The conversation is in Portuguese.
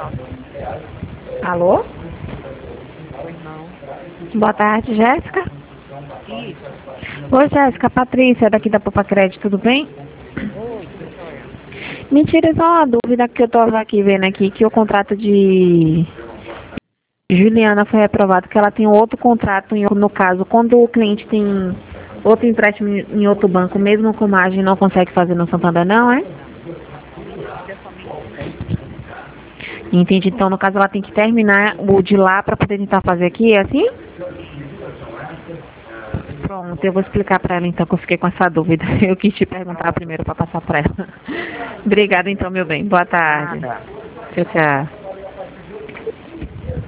Alô? Pois não. Boa tarde, Jéssica. Isso. Oi, Jéssica, Patrícia, daqui da Popa Crédito, tudo bem? Oi, tudo jóia. Me tira só uma dúvida que eu tô aqui vendo aqui, que o contrato de Juliana foi aprovado, que ela tem outro contrato, no caso, quando o cliente tem outro empréstimo em outro banco, mesmo com margem, não consegue fazer no Santander, não, é? Isso é somente com débito. Entendi, então no caso ela tem que terminar o de lá para poder tentar fazer aqui, é assim? Isso. Pronto, eu vou explicar para ela então, que eu fiquei com essa dúvida. Eu quis te perguntar primeiro para passar para ela. Obrigada então, meu bem. Boa tarde. Nada. Tchau, tchau.